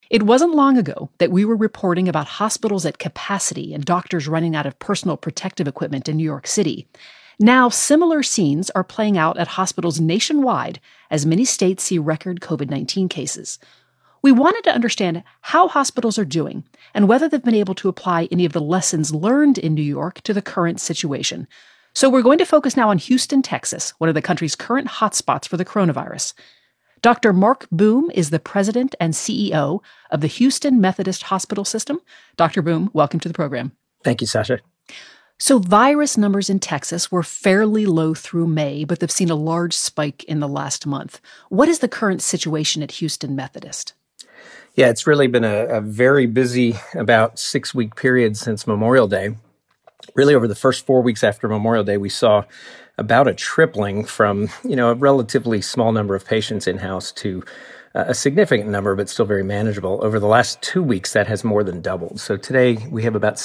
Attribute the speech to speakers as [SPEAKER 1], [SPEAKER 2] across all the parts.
[SPEAKER 1] It wasn't long ago that we were reporting about hospitals at capacity and doctors running out of personal protective equipment in New York City. Now, similar scenes are playing out at hospitals nationwide as many states see record COVID-19 cases. We wanted to understand how hospitals are doing and whether they've been able to apply any of the lessons learned in New York to the current situation. So we're going to focus now on Houston, Texas, one of the country's current hotspots for the coronavirus. Dr. Mark Boom is the president and CEO of the Houston Methodist Hospital System. Dr. Boom, welcome to the program.
[SPEAKER 2] Thank you, Sasha.
[SPEAKER 1] So virus numbers in Texas were fairly low through May, but they've seen a large spike in the last month. What is the current situation at Houston Methodist?
[SPEAKER 2] Yeah, it's really been a very busy about 6-week period since Memorial Day. Really, over the first 4 weeks after Memorial Day, we saw about a tripling from, a relatively small number of patients in-house to a significant number, but still very manageable. Over the last 2 weeks, that has more than doubled. So today, we have about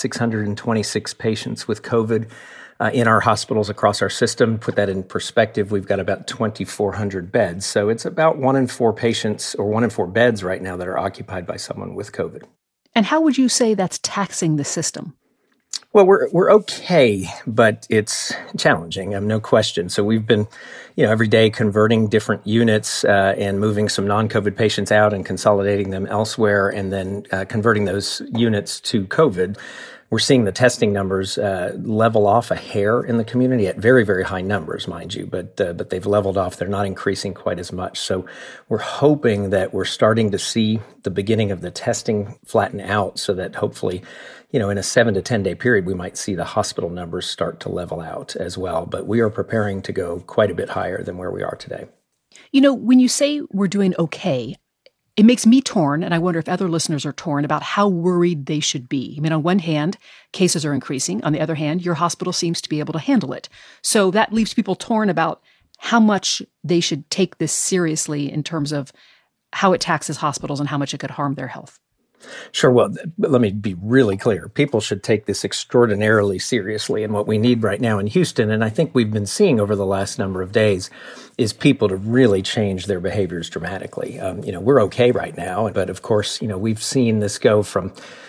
[SPEAKER 2] 626 patients with COVID in our hospitals across our system. Put that in perspective, we've got about 2,400 beds. So it's about 1 in 4 patients or 1 in 4 beds right now that are occupied by someone with COVID.
[SPEAKER 1] And how would you say that's taxing the system?
[SPEAKER 2] Well, we're okay, but it's challenging, no question. So we've been, every day converting different units and moving some non-COVID patients out and consolidating them elsewhere, and then converting those units to COVID. We're seeing the testing numbers level off a hair in the community at very, very high numbers, mind you, but they've leveled off. They're not increasing quite as much. So we're hoping that we're starting to see the beginning of the testing flatten out so that hopefully, in a 7 to 10 day period, we might see the hospital numbers start to level out as well. But we are preparing to go quite a bit higher than where we are today.
[SPEAKER 1] When you say we're doing okay, it makes me torn, and I wonder if other listeners are torn about how worried they should be. On one hand, cases are increasing. On the other hand, your hospital seems to be able to handle it. So that leaves people torn about how much they should take this seriously in terms of how it taxes hospitals and how much it could harm their health.
[SPEAKER 2] Sure. Well, let me be really clear. People should take this extraordinarily seriously. And what we need right now in Houston, and I think we've been seeing over the last number of days, is people to really change their behaviors dramatically. We're okay right now. But of course, we've seen this go from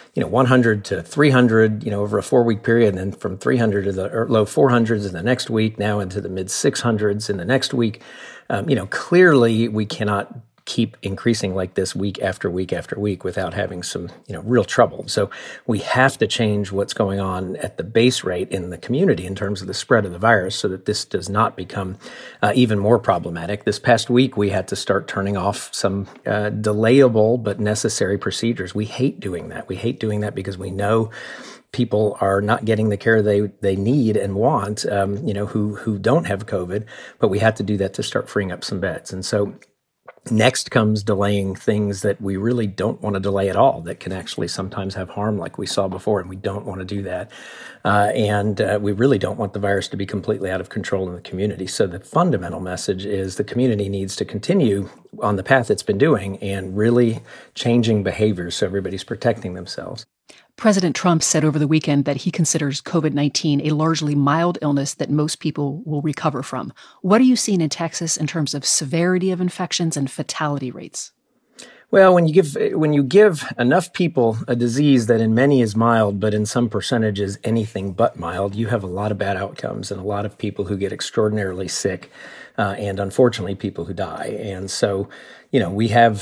[SPEAKER 2] 100 to 300, over a 4-week period, and then from 300 to the low 400s in the next week, now into the mid 600s in the next week. Clearly we cannot keep increasing like this week after week after week without having some, real trouble. So we have to change what's going on at the base rate in the community in terms of the spread of the virus so that this does not become even more problematic. This past week, we had to start turning off some delayable but necessary procedures. We hate doing that. We hate doing that because we know people are not getting the care they need and want, who don't have COVID, but we had to do that to start freeing up some beds. And so next comes delaying things that we really don't want to delay at all, that can actually sometimes have harm like we saw before, and we don't want to do that. And we really don't want the virus to be completely out of control in the community. So the fundamental message is the community needs to continue on the path it's been doing and really changing behaviors so everybody's protecting themselves.
[SPEAKER 1] President Trump said over the weekend that he considers COVID-19 a largely mild illness that most people will recover from. What are you seeing in Texas in terms of severity of infections and fatality rates?
[SPEAKER 2] Well, when you give enough people a disease that in many is mild, but in some percentages anything but mild, you have a lot of bad outcomes and a lot of people who get extraordinarily sick, and unfortunately people who die. And so, we have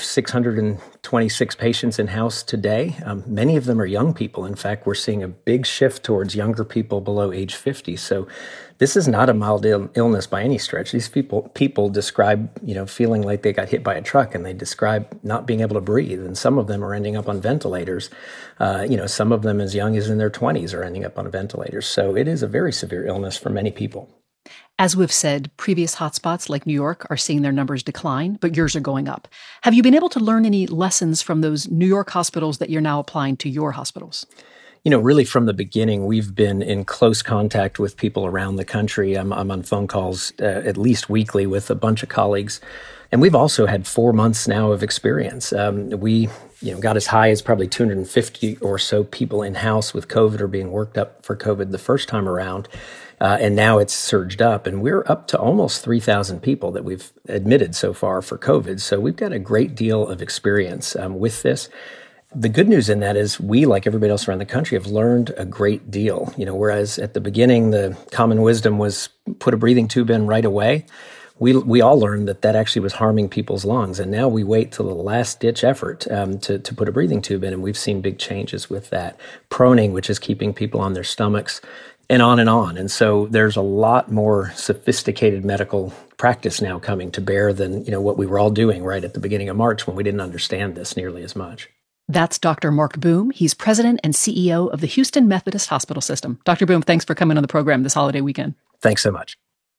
[SPEAKER 2] 626 patients in-house today. Many of them are young people. In fact, we're seeing a big shift towards younger people below age 50. So this is not a mild illness by any stretch. These people describe, feeling like they got hit by a truck, and they describe not being able to breathe. And some of them are ending up on ventilators. Some of them as young as in their 20s are ending up on ventilators. So it is a very severe illness for many people.
[SPEAKER 1] As we've said, previous hotspots like New York are seeing their numbers decline, but yours are going up. Have you been able to learn any lessons from those New York hospitals that you're now applying to your hospitals?
[SPEAKER 2] Really from the beginning, we've been in close contact with people around the country. I'm on phone calls at least weekly with a bunch of colleagues. And we've also had 4 months now of experience. We got as high as probably 250 or so people in-house with COVID or being worked up for COVID the first time around. And now it's surged up, and we're up to almost 3,000 people that we've admitted so far for COVID. So we've got a great deal of experience with this. The good news in that is we, like everybody else around the country, have learned a great deal. Whereas at the beginning, the common wisdom was put a breathing tube in right away. We all learned that actually was harming people's lungs. And now we wait till the last ditch effort to put a breathing tube in. And we've seen big changes with that. Proning, which is keeping people on their stomachs, and on and on. And so there's a lot more sophisticated medical practice now coming to bear than, what we were all doing right at the beginning of March when we didn't understand this nearly as much.
[SPEAKER 1] That's Dr. Mark Boom. He's president and CEO of the Houston Methodist Hospital System. Dr. Boom, thanks for coming on the program this holiday weekend.
[SPEAKER 2] Thanks so much.